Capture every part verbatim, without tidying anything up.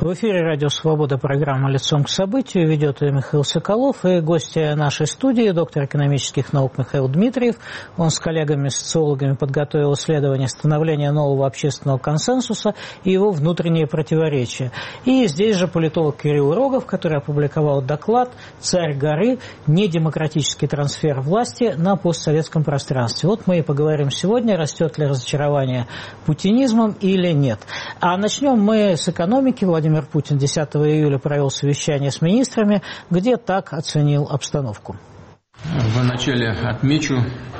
В эфире «Радио Свобода», программа «Лицом к событию». Ведет ее Михаил Соколов. И гости нашей студии, доктор экономических наук Михаил Дмитриев. Он с коллегами-социологами подготовил исследование становления нового общественного консенсуса и его внутренние противоречия. И здесь же политолог Кирилл Рогов, который опубликовал доклад «Царь горы. Недемократический трансфер власти на постсоветском пространстве». Вот мы и поговорим сегодня, растет ли разочарование путинизмом или нет. А начнем мы с экономики. Владимир Путин десятого июля провел совещание с министрами, где так оценил обстановку. Вначале отмечу,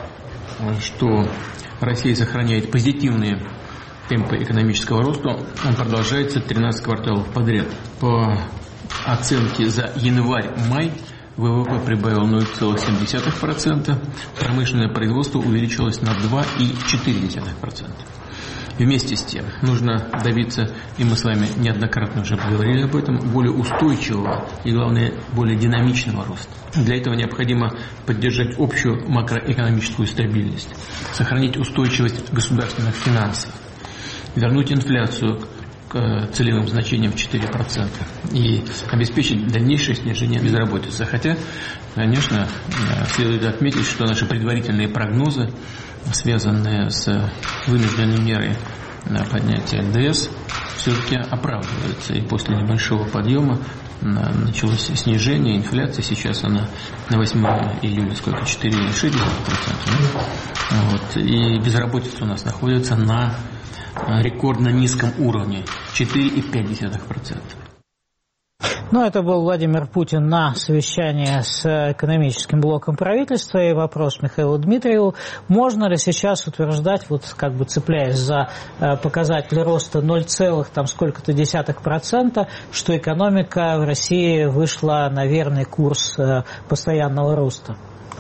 что Россия сохраняет позитивные темпы экономического роста. Он продолжается тринадцать кварталов подряд. По оценке за январь-май ВВП прибавил ноль целых семь десятых процента, промышленное производство увеличилось на два целых четыре десятых процента. Вместе с тем нужно добиться, и мы с вами неоднократно уже поговорили об этом, более устойчивого и, главное, более динамичного роста. Для этого необходимо поддержать общую макроэкономическую стабильность, сохранить устойчивость государственных финансов, вернуть инфляцию к целевым значениям в четыре процента и обеспечить дальнейшее снижение безработицы. Хотя, конечно, следует отметить, что наши предварительные прогнозы, связанные с вынужденной мерой на поднятие эн дэ эс, все-таки оправдываются. И после небольшого подъема началось снижение инфляции. Сейчас она на восьмое июля сколько? четыре целых шесть десятых процента. Вот. И безработица у нас находится на рекордно низком уровне четыре целых пять десятых процента. Ну, это был Владимир Путин на совещании с экономическим блоком правительства. И вопрос Михаилу Дмитриеву: можно ли сейчас утверждать, вот как бы цепляясь за показатель роста ноль целых там сколько-то десятых процента, что экономика в России вышла на верный курс постоянного роста?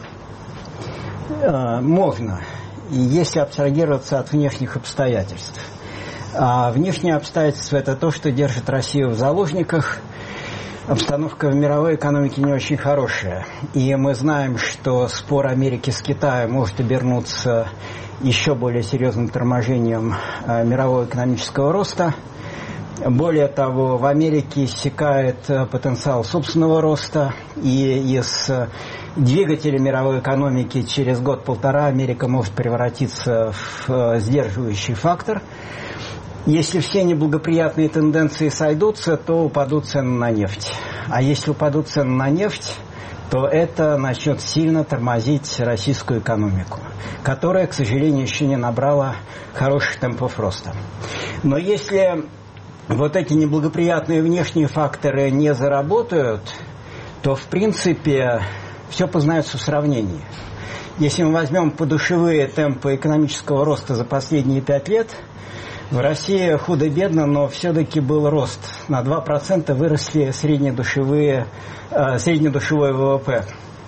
Можно, если абстрагироваться от внешних обстоятельств. А внешние обстоятельства – это то, что держит Россию в заложниках. Обстановка в мировой экономике не очень хорошая. И мы знаем, что спор Америки с Китаем может обернуться еще более серьезным торможением мирового экономического роста. Более того, в Америке иссякает потенциал собственного роста. И из двигателя мировой экономики через год-полтора Америка может превратиться в сдерживающий фактор. Если все неблагоприятные тенденции сойдутся, то упадут цены на нефть. А если упадут цены на нефть, то это начнет сильно тормозить российскую экономику, которая, к сожалению, еще не набрала хороших темпов роста. Но если вот эти неблагоприятные внешние факторы не заработают, то, в принципе, все познается в сравнении. Если мы возьмем подушевые темпы экономического роста за последние пять лет, в России худо-бедно, но все-таки был рост. На два процента выросли среднедушевые, э, среднедушевой ВВП.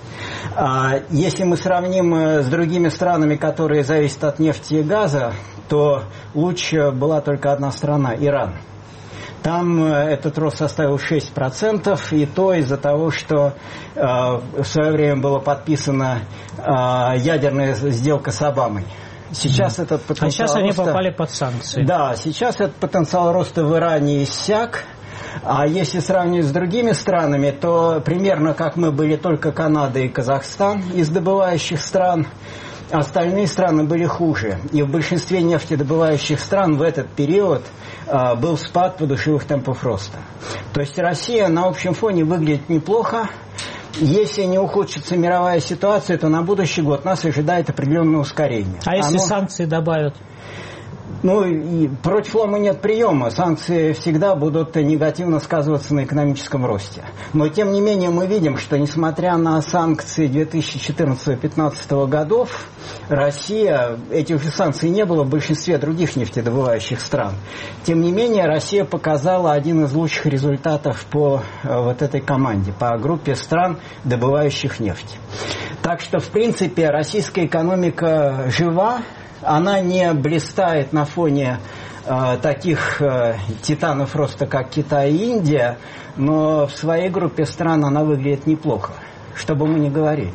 А если мы сравним с другими странами, которые зависят от нефти и газа, то лучше была только одна страна – Иран. Там этот рост составил шесть процентов, и то из-за того, что э, в свое время была подписана э, ядерная сделка с Обамой. Сейчас mm. этот потенциал а сейчас они роста, попали под санкции. Да, сейчас этот потенциал роста в Иране иссяк. А если сравнивать с другими странами, то примерно как мы были только Канада и Казахстан из добывающих стран, остальные страны были хуже. И в большинстве нефтедобывающих стран в этот период а, был спад подушевых темпов роста. То есть Россия на общем фоне выглядит неплохо. Если не ухудшится мировая ситуация, то на будущий год нас ожидает определенное ускорение. А если Оно... санкции добавят? Ну, и против лома нет приема. Санкции всегда будут негативно сказываться на экономическом росте. Но, тем не менее, мы видим, что, несмотря на санкции две тысячи четырнадцатого — две тысячи пятнадцатого годов, Россия, этих же санкций не было в большинстве других нефтедобывающих стран. Тем не менее, Россия показала один из лучших результатов по вот этой команде, по группе стран, добывающих нефть. Так что, в принципе, российская экономика жива. Она не блистает на фоне э, таких э, титанов роста, как Китай и Индия, но в своей группе стран она выглядит неплохо, что бы мы ни говорили.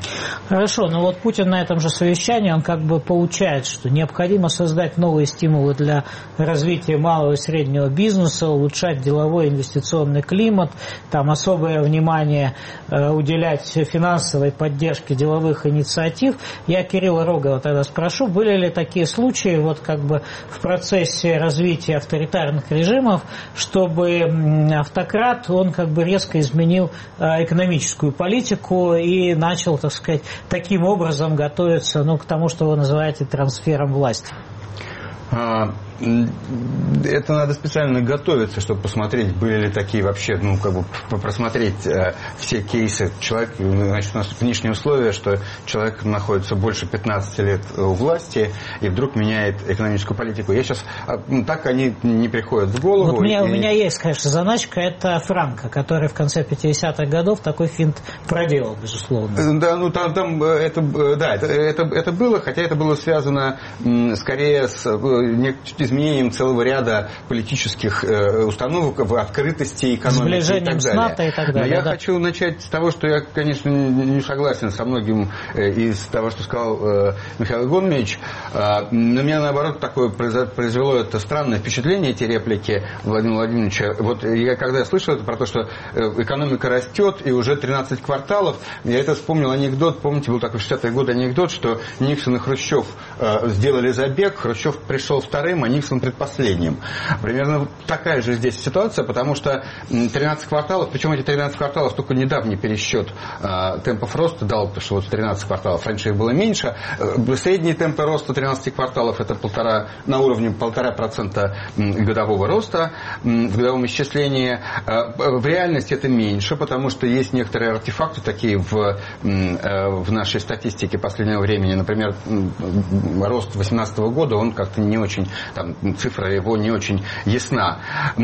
Хорошо, но вот Путин на этом же совещании, он как бы получает, что необходимо создать новые стимулы для развития малого и среднего бизнеса, улучшать деловой инвестиционный климат, там особое внимание э, уделять финансовой поддержке деловых инициатив. Я Кирилла Рогова тогда спрошу, были ли такие случаи вот как бы в процессе развития авторитарных режимов, чтобы автократ, он как бы резко изменил э, экономическую политику и начал, так сказать, таким образом готовиться, ну, к тому, что вы называете трансфером власти? Это надо специально готовиться, чтобы посмотреть, были ли такие вообще, ну, как бы просмотреть э, все кейсы. Человек, значит, у нас внешние условия, что человек находится больше пятнадцати лет у власти и вдруг меняет экономическую политику. Я сейчас, ну, так они не приходят в голову. Вот у меня, и... у меня есть, конечно, заначка, это Франко, который в конце пятидесятых годов такой финт проделал, безусловно. Да, ну там, там это, да, это, это, это было, хотя это было связано м, скорее с изменением целого ряда политических э, установок в открытости экономики и так далее. С НАТО и так далее. Но я да. хочу начать с того, что я, конечно, не согласен со многим э, из того, что сказал э, Михаил Игоревич. Э, на меня, наоборот, такое произвело это странное впечатление, эти реплики Владимира Владимировича. Вот я, когда я слышал это про то, что экономика растет и уже тринадцать кварталов, я это вспомнил анекдот. Помните, был такой в шестидесятые годы анекдот, что Никсон и Хрущев э, сделали забег, Хрущев пришел вторым, а Никсон предпоследним. Примерно такая же здесь ситуация, потому что тринадцать кварталов, причем эти тринадцать кварталов только недавний пересчет э, темпов роста дал, потому что вот тринадцать кварталов, раньше их было меньше. Э, средние темпы роста тринадцати кварталов это полтора, на уровне полтора процента годового роста э, в годовом исчислении. Э, в реальности это меньше, потому что есть некоторые артефакты такие в, э, в нашей статистике последнего времени. Например, э, рост две тысячи восемнадцатого года, он как-то не очень, там, цифра его не очень ясна.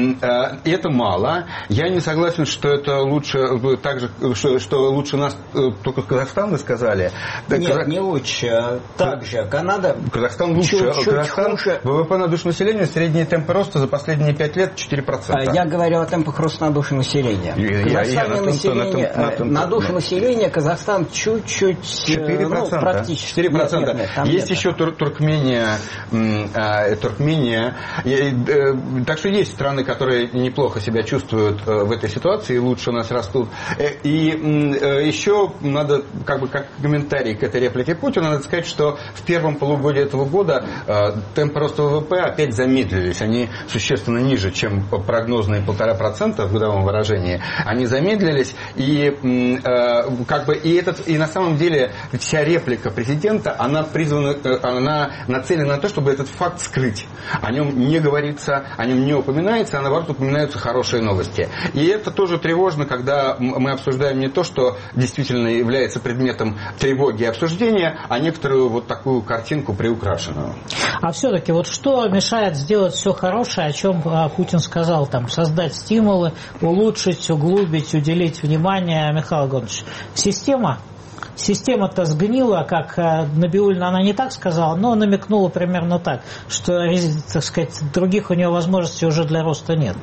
И это мало. Я не согласен, что это лучше, так же, что, что лучше нас только Казахстан, вы сказали. Нет, Казах... не лучше. Так же. Канада... Казахстан лучше. Чуть-чуть Казахстан, хуже. ВВП на душу населения, средний темп роста за последние пять лет четыре процента. Я говорю о темпах роста на душу населения. Я, я, я, население, на, том, на, на душу населения Казахстан чуть-чуть... четыре процента. Ну, практически. четыре процента. Нет, нет, нет, есть нет. еще Тур, Туркмения, э, Туркмения. И, э, так что есть страны, которые неплохо себя чувствуют э, в этой ситуации и лучше нас растут. Э, и э, еще надо, как бы, как комментарий к этой реплике Путина, надо сказать, что в первом полугодии этого года э, темпы роста ВВП опять замедлились. Они существенно ниже, чем прогнозные полтора процента в годовом выражении. Они замедлились. И, э, как бы, и, этот, и на самом деле вся реплика президента, она призвана, она нацелена на то, чтобы этот факт скрыть. О нем не говорится, о нем не упоминается, а наоборот упоминаются хорошие новости. И это тоже тревожно, когда мы обсуждаем не то, что действительно является предметом тревоги и обсуждения, а некоторую вот такую картинку приукрашенную. А все-таки вот что мешает сделать все хорошее, о чем Путин сказал, там, создать стимулы, улучшить, углубить, уделить внимание, Михаил Иванович? Система? Система-то сгнила, как Набиуллина, она не так сказала, но намекнула примерно так, что, так сказать, других у нее возможностей уже для роста нет.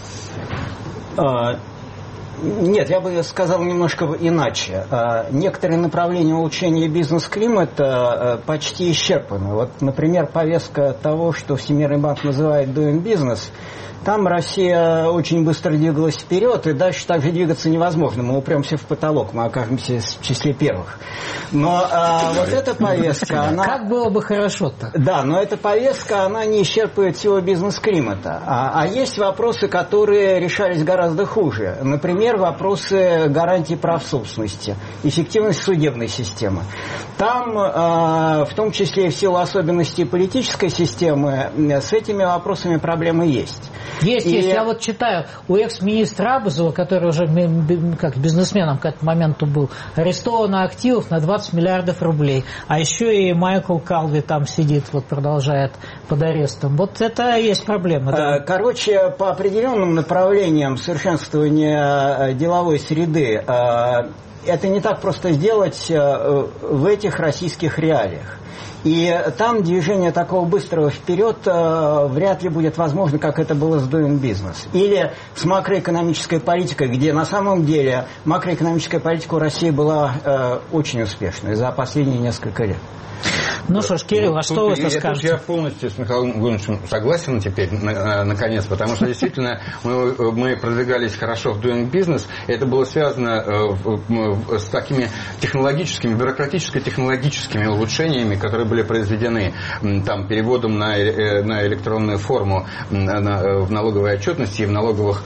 Нет, я бы сказал немножко иначе. Некоторые направления улучшения бизнес-климата почти исчерпаны. Вот, например, повестка того, что Всемирный банк называет doing business, там Россия очень быстро двигалась вперед, и дальше так же двигаться невозможно. Мы упремся в потолок, мы окажемся в числе первых. Но а, вот эта повестка, она... Как было бы хорошо-то? Да, но эта повестка, она не исчерпывает всего бизнес-климата. А, а есть вопросы, которые решались гораздо хуже. Например, вопросы гарантии прав собственности, эффективность судебной системы. Там, а, в том числе в силу особенностей политической системы, с этими вопросами проблемы есть. Есть, и... есть. Я вот читаю, у экс-министра Абазова, который уже как бизнесменом к этому моменту был, арестовано активов на двадцать миллиардов рублей. А еще и Майкл Калви там сидит, вот продолжает под арестом. Вот это и есть проблема. Да? Короче, по определенным направлениям совершенствования деловой среды это не так просто сделать в этих российских реалиях. И там движение такого быстрого вперед э, вряд ли будет возможно, как это было с Doing Business. Или с макроэкономической политикой, где на самом деле макроэкономическая политика у России была э, очень успешной за последние несколько лет. Ну что ж, Кирилл, а что вы скажете? Я полностью с Михаилом Гуничем согласен теперь, наконец, потому что действительно мы, мы продвигались хорошо в Doing Business. Это было связано с такими технологическими, бюрократическо-технологическими улучшениями, которые были произведены там, переводом на, на электронную форму на, в налоговой отчетности, в налоговых,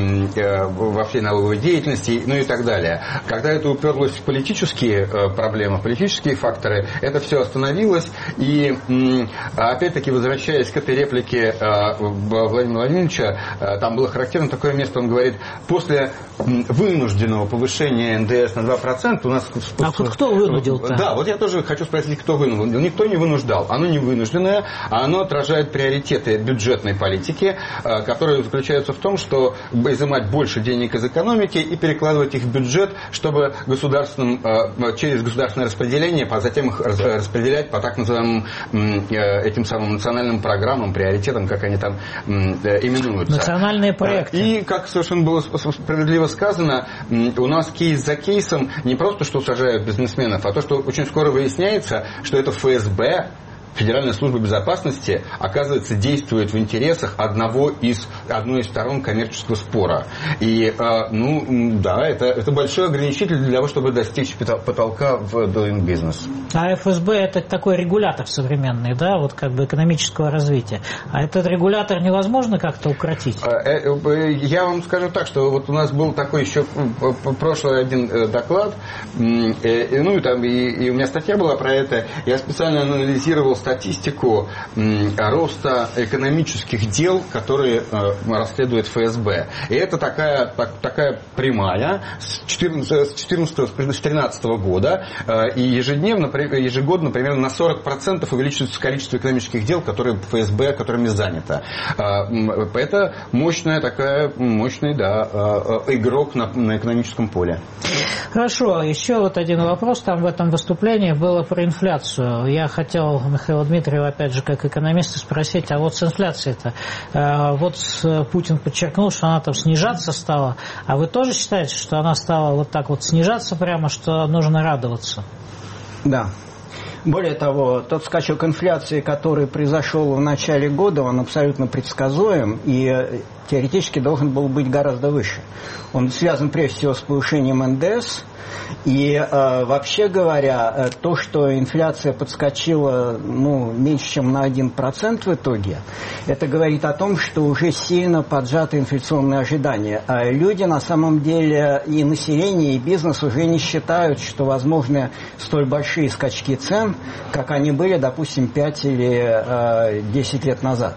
во всей налоговой деятельности, ну и так далее. Когда это уперлось в политические проблемы, политические факторы, это все остановилось. И опять-таки, возвращаясь к этой реплике Владимира Владимировича, там было характерно такое место, он говорит, после вынужденного повышения эн дэ эс на два процента у нас... А вот кто вынудил-то? Да, вот я тоже хочу спросить, кто вынудил. Никто не вынуждал. Оно не вынужденное, а оно отражает приоритеты бюджетной политики, которые заключаются в том, что изымать больше денег из экономики и перекладывать их в бюджет, чтобы государственным, через государственное распределение, а затем их распределять по так называемым этим самым национальным программам, приоритетам, как они там именуются. Национальные проекты. И, как совершенно было справедливо сказано, у нас кейс за кейсом не просто, что сажают бизнесменов, а то, что очень скоро выясняется, что это эф эс бэ, Федеральная служба безопасности, оказывается, действует в интересах одного из, одной из сторон коммерческого спора. И, ну, да, это, это большой ограничитель для того, чтобы достичь потолка в Doing Business. А эф эс бэ это такой регулятор современный, да, вот как бы экономического развития. А этот регулятор невозможно как-то укротить? Я вам скажу так, что вот у нас был такой еще прошлый один доклад, ну, и, там, и, и у меня статья была про это, я специально анализировал статистику роста экономических дел, которые расследует эф эс бэ. И это такая, так, такая прямая с четырнадцатого с тринадцатого года, и ежедневно, ежегодно примерно на сорок процентов увеличивается количество экономических дел, которые эф эс бэ, которыми занято. Это мощная такая, мощный, да, игрок на, на экономическом поле. Хорошо, еще вот один вопрос. Там в этом выступлении было про инфляцию. Я хотел Михаила Дмитриева, опять же, как экономиста, спросить, а вот с инфляцией-то, вот Путин подчеркнул, что она там снижаться стала, а вы тоже считаете, что она стала вот так вот снижаться прямо, что нужно радоваться? Да. Более того, тот скачок инфляции, который произошел в начале года, он абсолютно предсказуем и теоретически должен был быть гораздо выше. Он связан прежде всего с повышением эн дэ эс. И э, вообще говоря, то, что инфляция подскочила ну, меньше, чем на один процент в итоге, это говорит о том, что уже сильно поджаты инфляционные ожидания. А люди на самом деле и население, и бизнес уже не считают, что возможны столь большие скачки цен, как они были, допустим, пять или э, десять лет назад.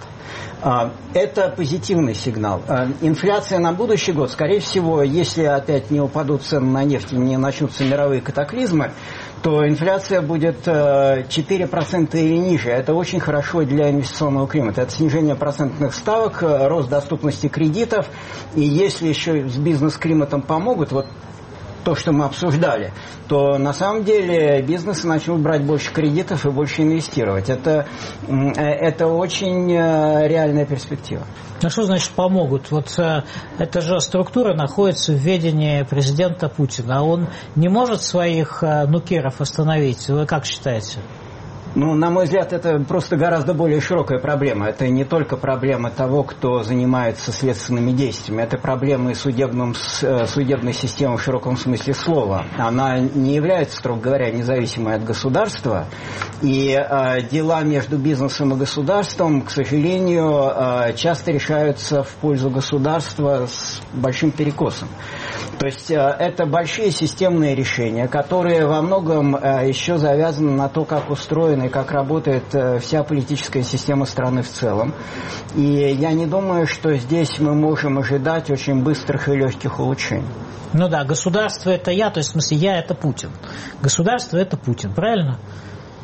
Это позитивный сигнал. Инфляция на будущий год, скорее всего, если опять не упадут цены на нефть и не начнутся мировые катаклизмы, то инфляция будет четыре процента или ниже. Это очень хорошо для инвестиционного климата. Это снижение процентных ставок, рост доступности кредитов. И если еще с бизнес-климатом помогут, вот то, что мы обсуждали, то на самом деле бизнесы начнут брать больше кредитов и больше инвестировать. Это, это очень реальная перспектива. А что значит помогут? Вот эта же структура находится в ведении президента Путина. А он не может своих нукеров остановить? Вы как считаете? Ну, на мой взгляд, это просто гораздо более широкая проблема. Это не только проблема того, кто занимается следственными действиями. Это проблема и судебном, судебной системы в широком смысле слова. Она не является, строго говоря, независимой от государства. И э, дела между бизнесом и государством, к сожалению, э, часто решаются в пользу государства с большим перекосом. То есть э, это большие системные решения, которые во многом э, еще завязаны на то, как устроена и как работает э, вся политическая система страны в целом. И я не думаю, что здесь мы можем ожидать очень быстрых и легких улучшений. Ну да, государство это я, то есть в смысле я это Путин. Государство это Путин, правильно?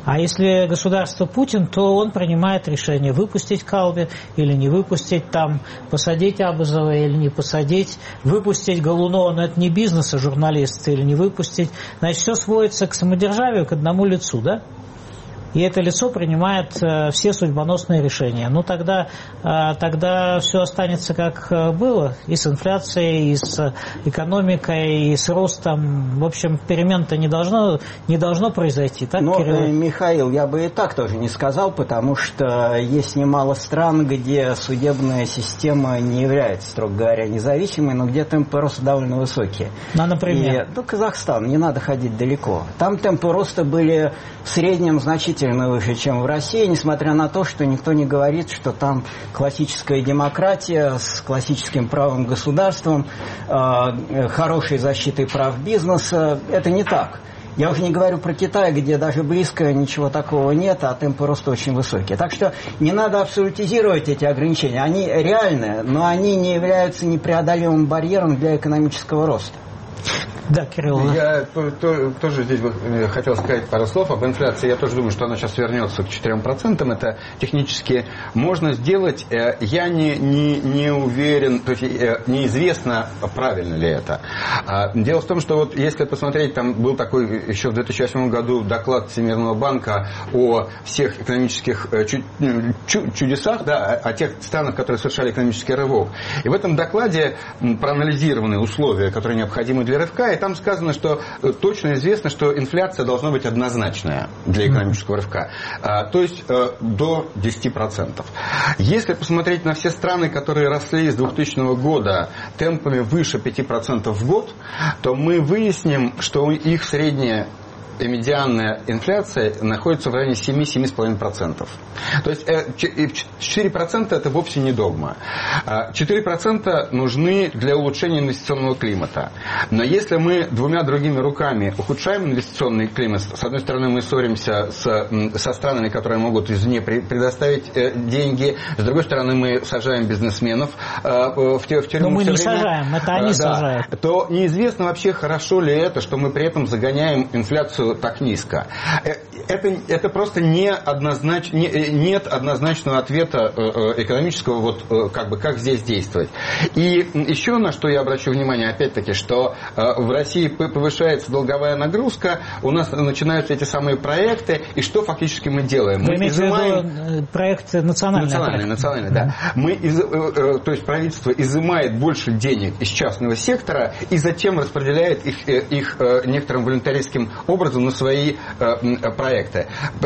А если государство Путин, то он принимает решение выпустить Калби или не выпустить, там, посадить Абазова или не посадить, выпустить Голунова, но это не бизнес, а журналист, или не выпустить. Значит, все сводится к самодержавию, к одному лицу, да? И это лицо принимает э, все судьбоносные решения. Ну, тогда, э, тогда все останется как было, и с инфляцией, и с экономикой, и с ростом. В общем, перемен-то не должно, не должно произойти. Так, Но, Кирилл? э, Михаил, я бы и так тоже не сказал, потому что есть немало стран, где судебная система не является, строго говоря, независимой, но где темпы роста довольно высокие. Ну, например? И, ну, Казахстан, не надо ходить далеко. Там темпы роста были в среднем значительно выше, чем в России, несмотря на то, что никто не говорит, что там классическая демократия с классическим правом государством, э, хорошей защитой прав бизнеса. Это не так. Я уже не говорю про Китай, где даже близко ничего такого нет, а темпы роста очень высокие. Так что не надо абсолютизировать эти ограничения. Они реальны, но они не являются непреодолимым барьером для экономического роста. Да, Кирилл. Я то, то, тоже здесь бы хотел сказать пару слов об инфляции. Я тоже думаю, что она сейчас вернется к четырем процентам. Это технически можно сделать. Я не, не, не уверен, то есть неизвестно, правильно ли это. Дело в том, что вот если посмотреть, там был такой еще в две тысячи восьмом году доклад Всемирного банка о всех экономических чудесах, да, о тех странах, которые совершали экономический рывок. И в этом докладе проанализированы условия, которые необходимы для рывка. И там сказано, что точно известно, что инфляция должна быть однозначная для экономического рывка. А, то есть э, до десяти процентов. Если посмотреть на все страны, которые росли с двухтысячного года темпами выше пяти процентов в год, то мы выясним, что их средняя и медианная инфляция находится в районе семь-семь с половиной процентов. То есть четыре процента это вовсе не догма. четыре процента нужны для улучшения инвестиционного климата. Но если мы двумя другими руками ухудшаем инвестиционный климат, с одной стороны мы ссоримся с, со странами, которые могут извне предоставить деньги, с другой стороны мы сажаем бизнесменов в тюрьму. Но мы не время, сажаем, это они да, сажают. То неизвестно вообще, хорошо ли это, что мы при этом загоняем инфляцию так низко. Это, это просто не однознач, не, нет однозначного ответа экономического, вот как бы как здесь действовать. И еще на что я обращу внимание, опять-таки, что в России повышается долговая нагрузка, у нас начинаются эти самые проекты, и что фактически мы делаем? Вы мы изымаем... в виду проект национальный? Национальный, национальный, да. Мы из... То есть правительство изымает больше денег из частного сектора и затем распределяет их, их некоторым волонтаристским образом на свои проекты.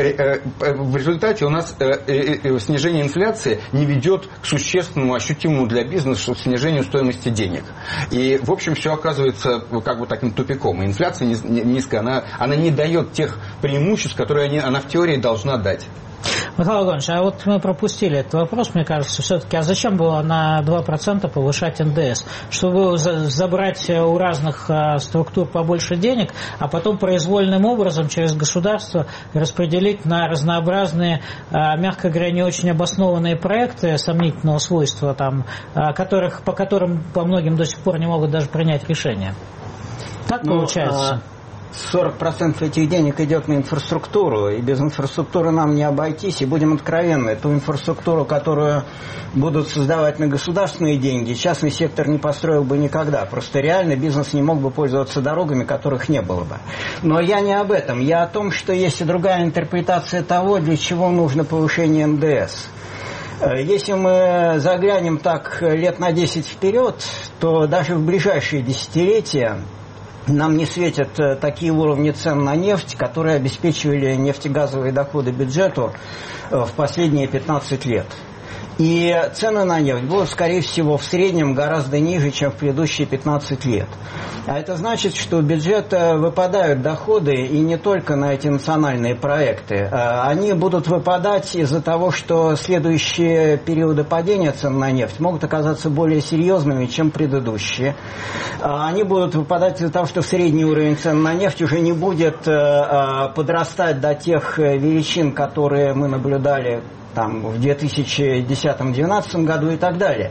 В результате у нас снижение инфляции не ведет к существенному, ощутимому для бизнеса снижению стоимости денег. И, в общем, все оказывается как бы таким тупиком. И инфляция низкая, она, она не дает тех преимуществ, которые они, она в теории должна дать. Михаил Иванович, а вот мы пропустили этот вопрос, мне кажется, все-таки, а зачем было на два процента повышать эн дэ эс? Чтобы забрать у разных структур побольше денег, а потом произвольным образом через государство распределить на разнообразные, мягко говоря, не очень обоснованные проекты сомнительного свойства, там, которых, по которым по многим до сих пор не могут даже принять решение. Так ну, получается? сорок процентов этих денег идет на инфраструктуру, и без инфраструктуры нам не обойтись, и будем откровенны, ту инфраструктуру, которую будут создавать на государственные деньги, частный сектор не построил бы никогда, просто реально бизнес не мог бы пользоваться дорогами, которых не было бы. Но я не об этом, я о том, что есть и другая интерпретация того, для чего нужно повышение эн дэ эс. Если мы заглянем так лет на десять вперед, то даже в ближайшие десятилетия нам не светят такие уровни цен на нефть, которые обеспечивали нефтегазовые доходы бюджету в последние пятнадцать лет. И цены на нефть будут, скорее всего, в среднем гораздо ниже, чем в предыдущие пятнадцать лет. А это значит, что у бюджета выпадают доходы, и не только на эти национальные проекты. Они будут выпадать из-за того, что следующие периоды падения цен на нефть могут оказаться более серьезными, чем предыдущие. Они будут выпадать из-за того, что средний уровень цен на нефть уже не будет подрастать до тех величин, которые мы наблюдали там, в две тысячи десятом-две тысячи двенадцатом году и так далее.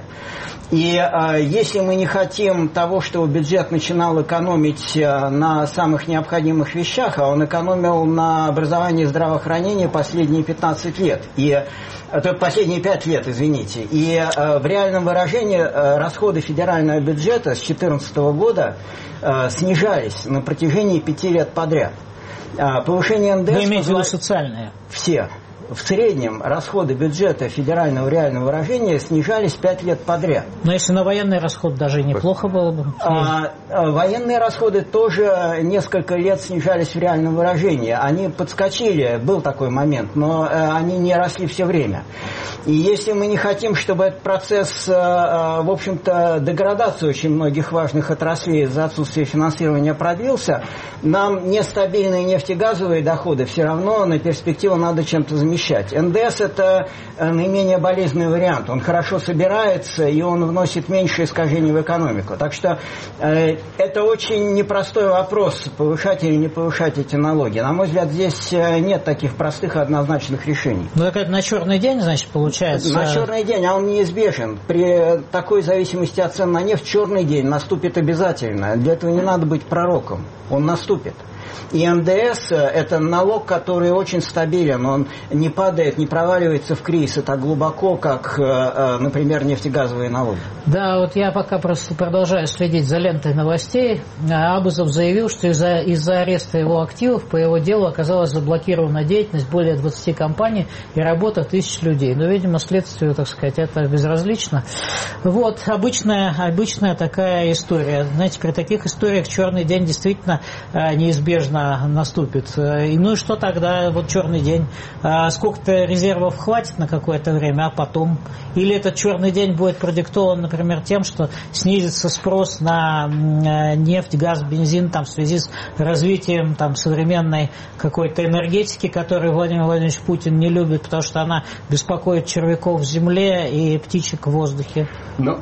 И э, если мы не хотим того, чтобы бюджет начинал экономить э, на самых необходимых вещах, а он экономил на образовании и здравоохранении последние пятнадцать лет, и, э, то последние пять лет, извините, и э, в реальном выражении э, расходы федерального бюджета с две тысячи четырнадцатого года э, снижались на протяжении пяти лет подряд. Э, повышение эн дэ эс... Вы имеете в виду социальные? Все. В среднем расходы бюджета федерального реального выражения снижались пять лет подряд. Но если на военные расходы даже неплохо было бы. А, а, военные расходы тоже несколько лет снижались в реальном выражении. Они подскочили, был такой момент, но а, они не росли все время. И если мы не хотим, чтобы этот процесс, а, в общем-то, деградации очень многих важных отраслей из-за отсутствия финансирования продлился, нам нестабильные нефтегазовые доходы все равно на перспективу надо чем-то замещать. эн дэ эс – это наименее болезненный вариант. Он хорошо собирается, и он вносит меньше искажений в экономику. Так что э, это очень непростой вопрос, повышать или не повышать эти налоги. На мой взгляд, здесь нет таких простых и однозначных решений. Ну, это на черный день, значит, получается? На черный день, а он неизбежен. При такой зависимости от цен на нефть черный день наступит обязательно. Для этого не надо быть пророком. Он наступит. И эн дэ эс – это налог, который очень стабилен, он не падает, не проваливается в кризисы так глубоко, как, например, нефтегазовые налоги. Да, вот я пока просто продолжаю следить за лентой новостей. Абазов заявил, что из-за, из-за ареста его активов по его делу оказалась заблокирована деятельность более двадцати компаний и работа тысяч людей. Но, видимо, следствию, так сказать, это безразлично. Вот, обычная, обычная такая история. Знаете, при таких историях черный день действительно неизбежно наступит. И ну и что тогда, вот черный день? Сколько-то резервов хватит на какое-то время, а потом? Или этот черный день будет продиктован, например, тем, что снизится спрос на нефть, газ, бензин там, в связи с развитием там, современной какой-то энергетики, которую Владимир Владимирович Путин не любит, потому что она беспокоит червяков в земле и птичек в воздухе? Ну,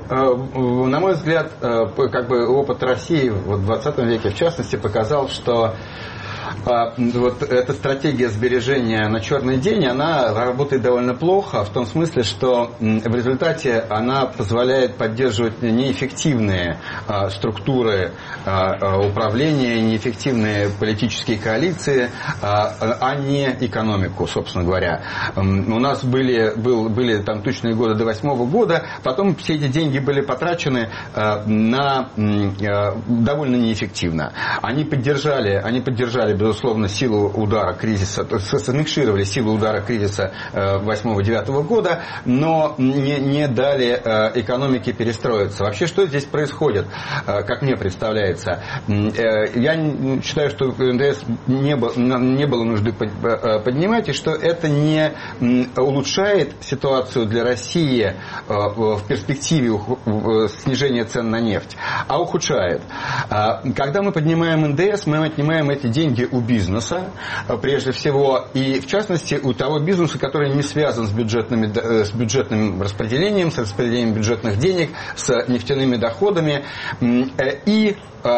на мой взгляд, как бы опыт России в двадцатом веке, в частности, показал, что вот эта стратегия сбережения на черный день, она работает довольно плохо, в том смысле, что в результате она позволяет поддерживать неэффективные структуры управления, неэффективные политические коалиции, а не экономику, собственно говоря. У нас были, был, были там тучные годы до восьмого года, потом все эти деньги были потрачены на довольно неэффективно. Они поддержали, они поддержали безусловно, силу удара кризиса, смикшировали силу удара кризиса восьмого-девятого года, но не, не дали экономике перестроиться. Вообще, что здесь происходит, как мне представляется? Я считаю, что эн дэ эс не было, не было нужды поднимать, и что это не улучшает ситуацию для России в перспективе снижения цен на нефть, а ухудшает. Когда мы поднимаем эн дэ эс, мы отнимаем эти деньги у бизнеса, прежде всего, и в частности у того бизнеса, который не связан с, бюджетными, с бюджетным распределением, с распределением бюджетных денег, с нефтяными доходами. И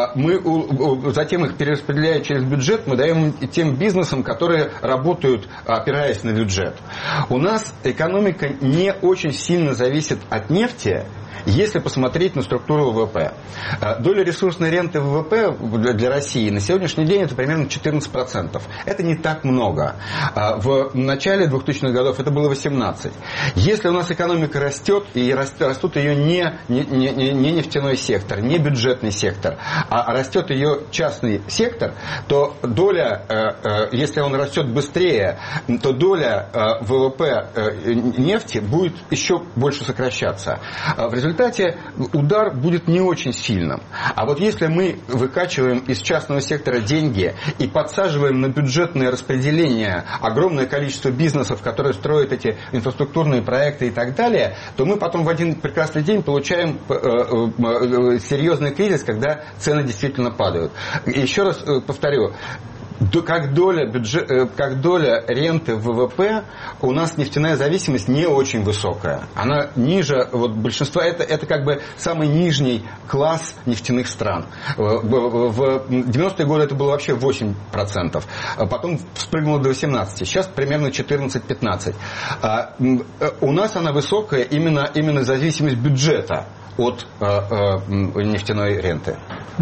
мы затем их перераспределяя через бюджет, мы даем тем бизнесам, которые работают, опираясь на бюджет. У нас экономика не очень сильно зависит от нефти, если посмотреть на структуру вэ вэ пэ. Доля ресурсной ренты вэ вэ пэ для России на сегодняшний день это примерно четырнадцать процентов. Это не так много. В начале двухтысячных годов это было восемнадцать процентов. Если у нас экономика растет, и растут ее не, не, не, не нефтяной сектор, не бюджетный сектор, а растет ее частный сектор, то доля, если он растет быстрее, то доля вэ вэ пэ нефти будет еще больше сокращаться. В результате В результате удар будет не очень сильным. А вот если мы выкачиваем из частного сектора деньги и подсаживаем на бюджетное распределение огромное количество бизнесов, которые строят эти инфраструктурные проекты и так далее, то мы потом в один прекрасный день получаем серьезный кризис, когда цены действительно падают. И еще раз повторю, Как доля, бюджет, как доля ренты в ВВП у нас нефтяная зависимость не очень высокая. Она ниже вот, большинства. Это, это как бы самый нижний класс нефтяных стран. В девяностые годы это было вообще восемь процентов. Потом спрыгнуло до восемнадцати процентов. Сейчас примерно четырнадцать-пятнадцать процентов. У нас она высокая именно, именно зависимость бюджета от э, э, нефтяной ренты.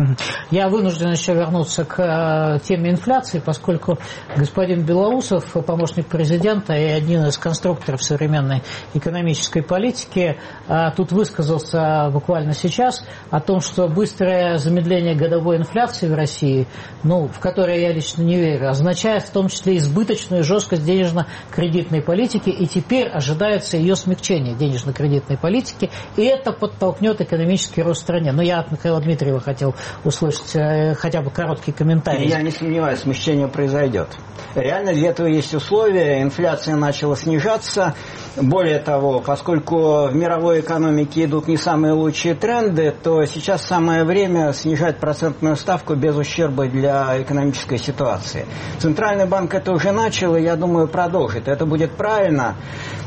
Я вынужден еще вернуться к э, теме инфляции, поскольку господин Белоусов, помощник президента и один из конструкторов современной экономической политики, э, тут высказался буквально сейчас о том, что быстрое замедление годовой инфляции в России, ну, в которое я лично не верю, означает в том числе избыточную жесткость денежно-кредитной политики, и теперь ожидается ее смягчение денежно-кредитной политики, и это подтолкнет экономический рост в стране. Но я от Михаила Дмитриева хотел услышать э, хотя бы короткий комментарий. Я не сомневаюсь, смягчение произойдет. Реально для этого есть условия. Инфляция начала снижаться. Более того, поскольку в мировой экономике идут не самые лучшие тренды, то сейчас самое время снижать процентную ставку без ущерба для экономической ситуации. Центральный банк это уже начал, и, я думаю, продолжит. Это будет правильно.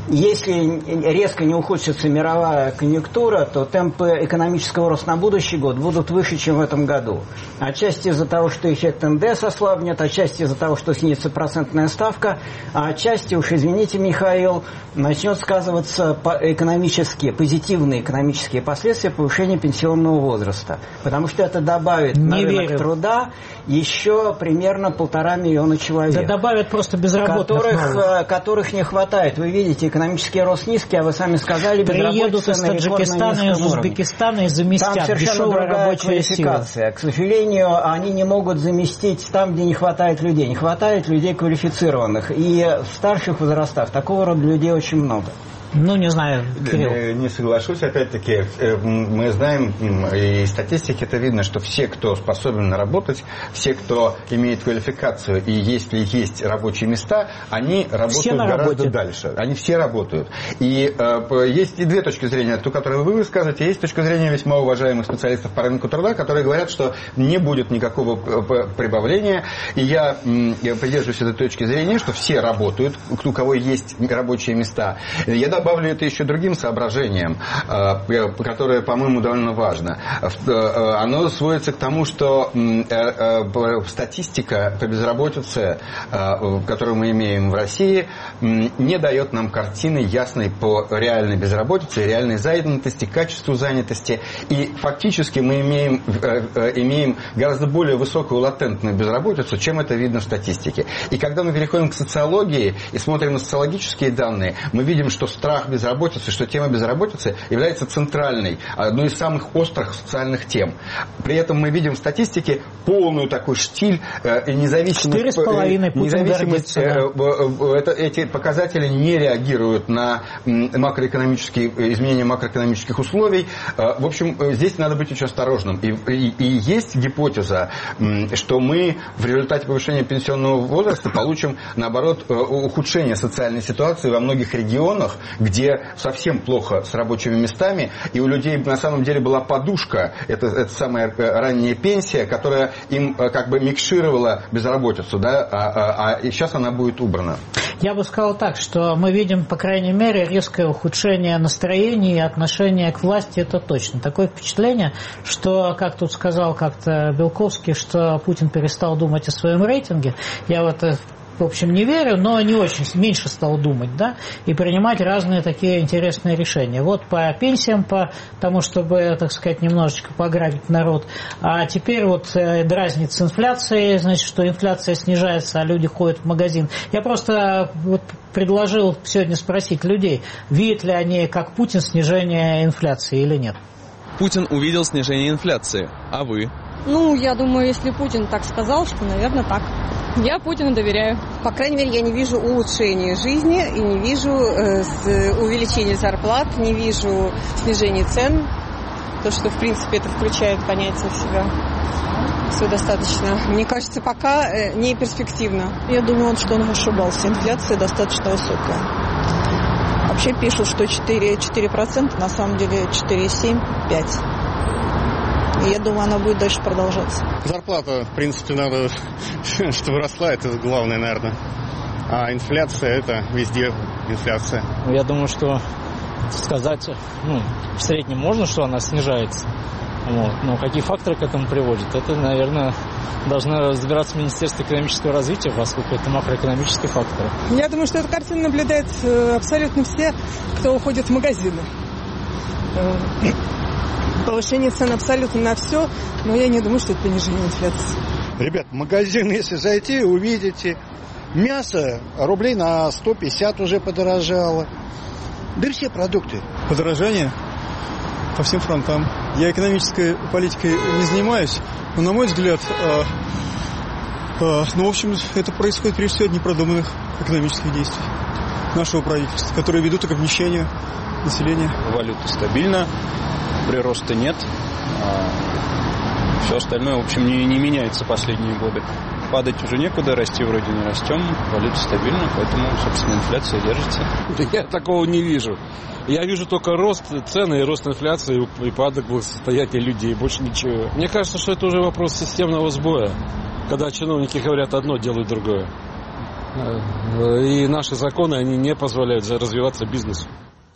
Если резко не ухудшится мировая конъюнктура, то темпы экономического роста на будущий год будут выше, чем в этом году. Отчасти из-за того, что эффект эн дэ эс ослабнет, отчасти из-за того, что снизится процентная ставка, а отчасти, уж извините, Михаил, начнет сказываться экономические, позитивные экономические последствия повышения пенсионного возраста. Потому что это добавит не на рынок верю. труда еще примерно полтора миллиона человек. Да добавят просто безработных которых, которых не хватает. Вы видите, экономический рост низкий, а вы сами сказали, приедут из Таджикистана, из Узбекистана и заместят. Там совершенно другая квалификация. К сожалению, они не могут заместить там, где не хватает людей. Не хватает людей квалифицированных. И в старших возрастах такого рода людей очень много. Ну, не знаю, Кирилл. Не соглашусь, опять-таки, мы знаем, и из статистики это видно, что все, кто способен работать, все, кто имеет квалификацию, и если есть рабочие места, они работают гораздо работе. дальше. Они все работают. И э, есть и две точки зрения, ту, которую вы высказываете, есть точка зрения весьма уважаемых специалистов по рынку труда, которые говорят, что не будет никакого прибавления. И я, я придерживаюсь этой точки зрения, что все работают, у кого есть рабочие места. Я добавлю это еще другим соображением, которое, по-моему, довольно важно. Оно сводится к тому, что статистика по безработице, которую мы имеем в России, не дает нам картины ясной по реальной безработице, реальной занятости, качеству занятости. И фактически мы имеем, имеем гораздо более высокую латентную безработицу, чем это видно в статистике. И когда мы переходим к социологии и смотрим на социологические данные, мы видим, что страх безработицы, что тема безработицы является центральной, одной из самых острых социальных тем. При этом мы видим в статистике полную такой штиль и независимость. четыре с половиной независимость да. это, эти показатели не реагируют на макроэкономические изменения макроэкономических условий. В общем, здесь надо быть очень осторожным. И, и, и есть гипотеза, что мы в результате повышения пенсионного возраста получим, наоборот, ухудшение социальной ситуации во многих регионах, где совсем плохо с рабочими местами, и у людей на самом деле была подушка, это, это самая ранняя пенсия, которая им как бы микшировала безработицу, да, а, а, а сейчас она будет убрана. Я бы сказал так, что мы видим, по крайней мере, резкое ухудшение настроения и отношения к власти, это точно. Такое впечатление, что, как тут сказал как-то Белковский, что Путин перестал думать о своем рейтинге. Я вот в общем, не верю, но не очень, меньше стал думать, да, и принимать разные такие интересные решения. Вот по пенсиям, по тому, чтобы, так сказать, немножечко пограбить народ. А теперь вот дразнит с инфляцией, значит, что инфляция снижается, а люди ходят в магазин. Я просто вот предложил сегодня спросить людей, видят ли они, как Путин, снижение инфляции или нет. Путин увидел снижение инфляции, а вы? Ну, я думаю, если Путин так сказал, что, наверное, так. Я Путину доверяю. По крайней мере, я не вижу улучшения жизни и не вижу э, увеличения зарплат, не вижу снижения цен. То, что, в принципе, это включает понятие в себя. Все достаточно. Мне кажется, пока э, не перспективно. Я думаю, что он ошибался. Инфляция достаточно высокая. Вообще пишут, что четыре процента, на самом деле четыре целых семь десятых - пять процентов. И я думаю, она будет дальше продолжаться. Зарплата, в принципе, надо, чтобы росла, это главное, наверное. А инфляция, это везде инфляция. Я думаю, что сказать, ну, в среднем можно, что она снижается. Вот. Но какие факторы к этому приводят, это, наверное, должно разбираться Министерство экономического развития, поскольку это макроэкономические факторы. Я думаю, что эту картину наблюдают абсолютно все, кто уходит в магазины. Повышение цен абсолютно на все, но я не думаю, что это понижение инфляции. Ребят, в магазин, если зайти, увидите, мясо рублей на сто пятьдесят уже подорожало. Да и все продукты. Подорожание по всем фронтам. Я экономической политикой не занимаюсь, но, на мой взгляд, э, э, ну, в общем, это происходит прежде всего от непродуманных экономических действий нашего правительства, которые ведут к обнищанию населения. Валюта стабильна, прироста нет. А все остальное, в общем, не, не меняется последние годы. Падать уже некуда, расти вроде не растем, валюта стабильна, поэтому, собственно, инфляция держится. Я такого не вижу. Я вижу только рост цены и рост инфляции и упадок благосостояния людей, больше ничего. Мне кажется, что это уже вопрос системного сбоя, когда чиновники говорят одно, делают другое. И наши законы, они не позволяют развиваться бизнесу.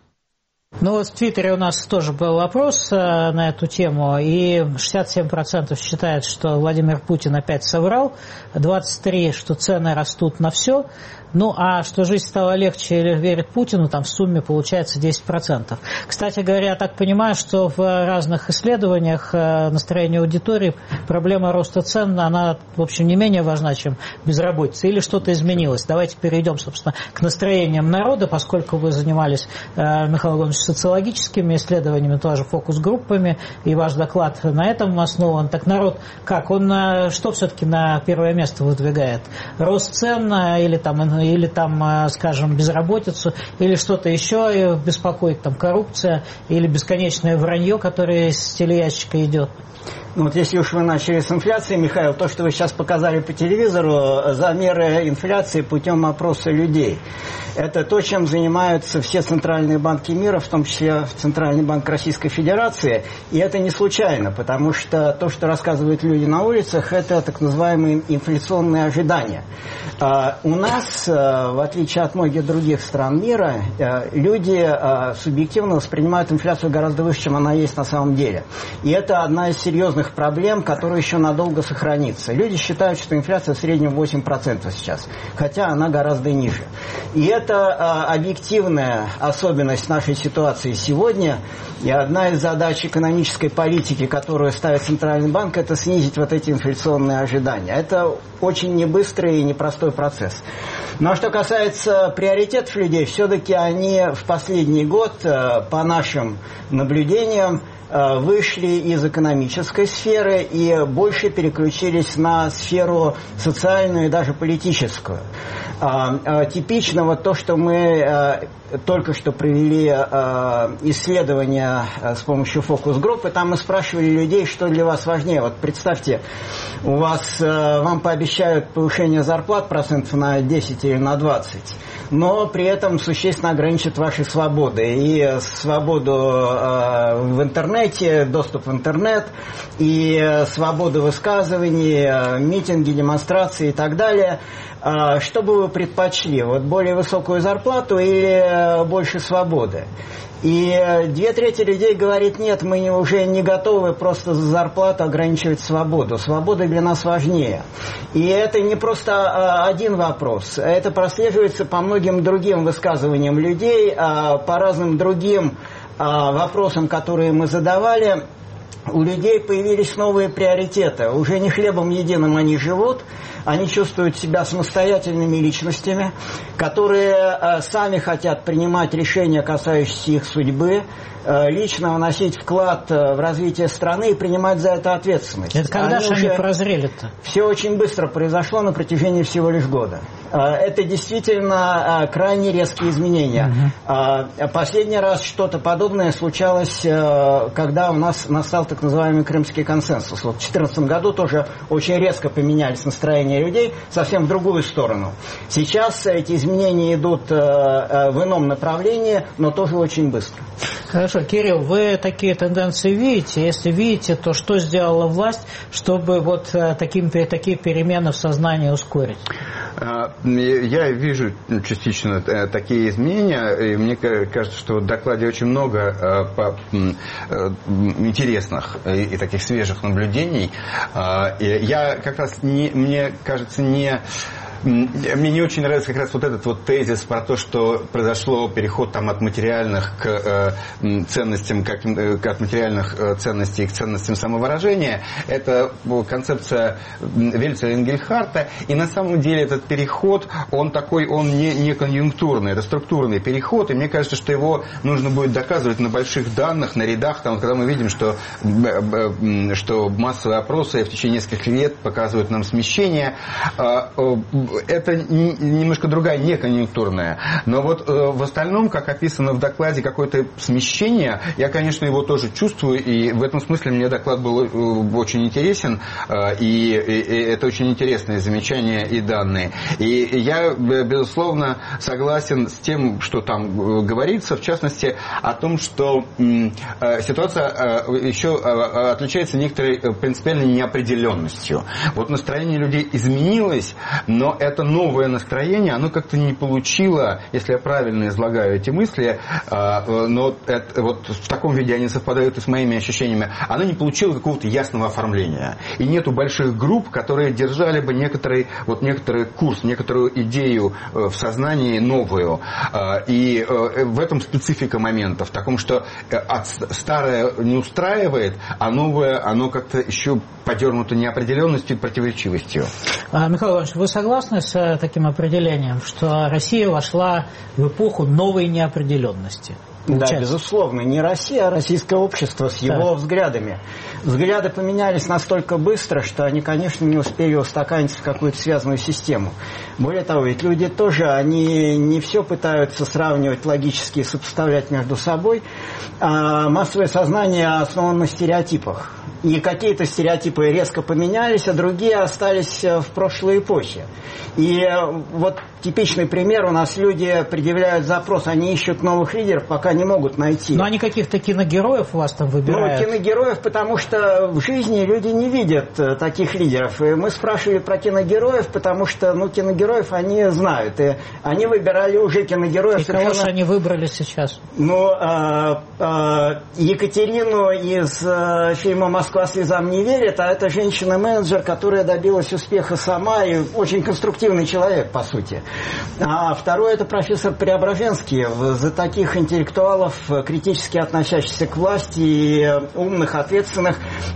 Ну вот в Твиттере у нас тоже был вопрос э, на эту тему, и шестьдесят семь процентов считают, что Владимир Путин опять соврал, двадцать три процента, что цены растут на все, ну а что жизнь стала легче или верит Путину, там в сумме получается десять процентов. Кстати говоря, я так понимаю, что в разных исследованиях э, настроения аудитории проблема роста цен, она, в общем, не менее важна, чем безработица, или что-то изменилось. Давайте перейдем, собственно, к настроениям народа, поскольку вы занимались, э, Михаил Иванович, социологическими исследованиями, тоже фокус-группами, и ваш доклад на этом основан. Так народ как? Он что все-таки на первое место выдвигает? Рост цен или там, или там, скажем, безработицу, или что-то еще беспокоит, там коррупция, или бесконечное вранье, которое из телеящика идет? Ну вот если уж вы начали с инфляции, Михаил, то, что вы сейчас показали по телевизору, замеры инфляции путем опроса людей, это то, чем занимаются все центральные банки мира, в том числе Центральный банк Российской Федерации, и это не случайно, потому что то, что рассказывают люди на улицах, это так называемые инфляционные ожидания. У нас, в отличие от многих других стран мира, люди субъективно воспринимают инфляцию гораздо выше, чем она есть на самом деле. И это одна из серьезных проблем, которая еще надолго сохранится. Люди считают, что инфляция в среднем восемь процентов сейчас, хотя она гораздо ниже. И это а, объективная особенность нашей ситуации сегодня. И одна из задач экономической политики, которую ставит Центральный банк, это снизить вот эти инфляционные ожидания. Это очень небыстрый и непростой процесс. Но что касается приоритетов людей, все-таки они в последний год, по нашим наблюдениям, вышли из экономической сферы и больше переключились на сферу социальную и даже политическую. Типично вот то, что мы только что провели исследование с помощью фокус-группы, там мы спрашивали людей, что для вас важнее. Вот представьте, у вас, вам пообещают повышение зарплат процентов на десять или на двадцать, но при этом существенно ограничат ваши свободы. И свободу э, в интернете, доступ в интернет, и свободу высказываний, э, митинги, демонстрации и так далее. Э, что бы вы предпочли? Вот более высокую зарплату или больше свободы? И две трети людей говорит, нет, мы уже не готовы просто за зарплату ограничивать свободу. Свобода для нас важнее. И это не просто один вопрос. Это прослеживается по многим другим высказываниям людей, по разным другим вопросам, которые мы задавали. У людей появились новые приоритеты. Уже не хлебом единым они живут. Они чувствуют себя самостоятельными личностями, которые э, сами хотят принимать решения, касающиеся их судьбы, э, лично вносить вклад э, в развитие страны и принимать за это ответственность. Это когда же они прозрели-то? Все очень быстро произошло на протяжении всего лишь года. Э, это действительно э, крайне резкие изменения. Uh-huh. Э, последний раз что-то подобное случалось, э, когда у нас настал так называемый Крымский консенсус. Вот в две тысячи четырнадцатом году тоже очень резко поменялись настроения людей совсем в другую сторону. Сейчас эти изменения идут э, в ином направлении, но тоже очень быстро. Хорошо. Хорошо, Кирилл, вы такие тенденции видите? Если видите, то что сделала власть, чтобы вот таким, такие перемены в сознании ускорить? Я вижу частично такие изменения, и мне кажется, что в докладе очень много интересных и таких свежих наблюдений. Я как раз, не, мне кажется, не... Мне не очень нравится как раз вот этот вот тезис про то, что произошло переход там от материальных к э, ценностям, как, к, от материальных э, ценностей к ценностям самовыражения. Это концепция Вельца Энгельхарта. И на самом деле этот переход, он такой, он не, не конъюнктурный, это структурный переход. И мне кажется, что его нужно будет доказывать на больших данных, на рядах. Там, когда мы видим, что, что массовые опросы в течение нескольких лет показывают нам смещение. Это немножко другая, не конъюнктурная. Но вот э, в остальном, как описано в докладе, какое-то смещение, я, конечно, его тоже чувствую, и в этом смысле мне доклад был э, очень интересен, э, и, и, и это очень интересные замечания и данные. И я, безусловно, согласен с тем, что там говорится, в частности, о том, что э, ситуация э, еще э, отличается некоторой принципиальной неопределенностью. Вот настроение людей изменилось, но это новое настроение, оно как-то не получило, если я правильно излагаю эти мысли, но это, вот в таком виде они совпадают и с моими ощущениями, оно не получило какого-то ясного оформления. И нету больших групп, которые держали бы некоторый, вот некоторый курс, некоторую идею в сознании новую. И в этом специфика момента, в таком, что старое не устраивает, а новое, оно как-то еще подернуто неопределенностью и противоречивостью. А, Михаил Иванович, вы согласны с таким определением, что Россия вошла в эпоху новой неопределенности? Да, безусловно. Не Россия, а российское общество с его да. взглядами. Взгляды поменялись настолько быстро, что они, конечно, не успели устаканиться в какую-то связанную систему. Более того, ведь люди тоже, они не все пытаются сравнивать логически и сопоставлять между собой. А массовое сознание основано на стереотипах. И какие-то стереотипы резко поменялись, а другие остались в прошлой эпохе. И вот типичный пример, у нас люди предъявляют запрос, они ищут новых лидеров, пока не могут найти. Но они каких-то киногероев у вас там выбирают? Ну, киногероев, потому что в жизни люди не видят таких лидеров. И мы спрашивали про киногероев, потому что, ну, киногероев они знают. И они выбирали уже киногероев. И совершенно... кого же они выбрали сейчас? Ну, а, а, Екатерину из а, фильма «Москва слезам не верит», а это женщина-менеджер, которая добилась успеха сама и очень конструктивный человек, по сути. А второй – это профессор Преображенский. За таких интеллектуалов, критически относящихся к власти и умных, ответственных,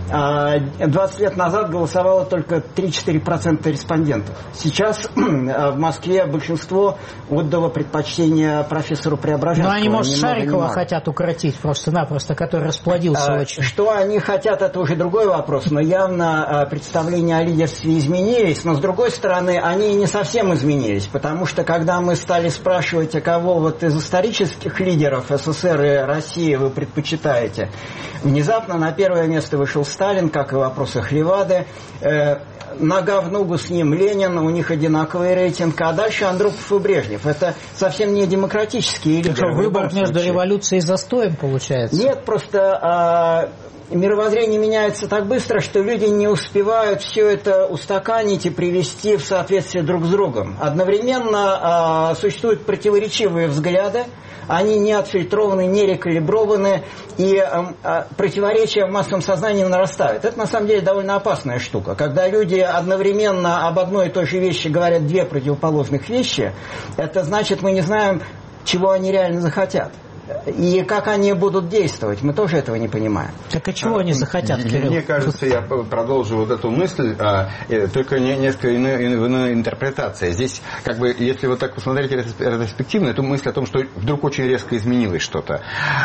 двадцать лет назад голосовало только три-четыре процента респондентов. Сейчас в Москве большинство отдало предпочтение профессору Преображенскому. Но они, может, Шарикова хотят укротить просто-напросто, который расплодился а, очень. Что они хотят, это уже другой вопрос, но явно представления о лидерстве изменились, но с другой стороны, они не совсем изменились, потому что когда мы стали спрашивать, а кого вот из исторических лидеров СССР и России вы предпочитаете, внезапно на первое место вышел Сталин, как и в вопросах Левады, э, нога в ногу с ним Ленин, у них одинаковый рейтинг, а дальше Андропов и Брежнев. Это совсем не демократические лидеры. Это выбор между случае. Революцией и застоем получается? Нет, просто... Э, мировоззрение меняется так быстро, что люди не успевают все это устаканить и привести в соответствие друг с другом. Одновременно э, существуют противоречивые взгляды, они не отфильтрованы, не рекалиброваны, и э, э, противоречия в массовом сознании нарастают. Это на самом деле довольно опасная штука. Когда люди одновременно об одной и той же вещи говорят две противоположных вещи, это значит, мы не знаем, чего они реально захотят. И как они будут действовать, мы тоже этого не понимаем. Так а чего они захотят, Кирилл? Мне кажется, я продолжу вот эту мысль, а, только не, несколько иной, иной интерпретация. Здесь, как бы, если вот так посмотреть ретроспективно, эту мысль о том, что вдруг очень резко изменилось что-то.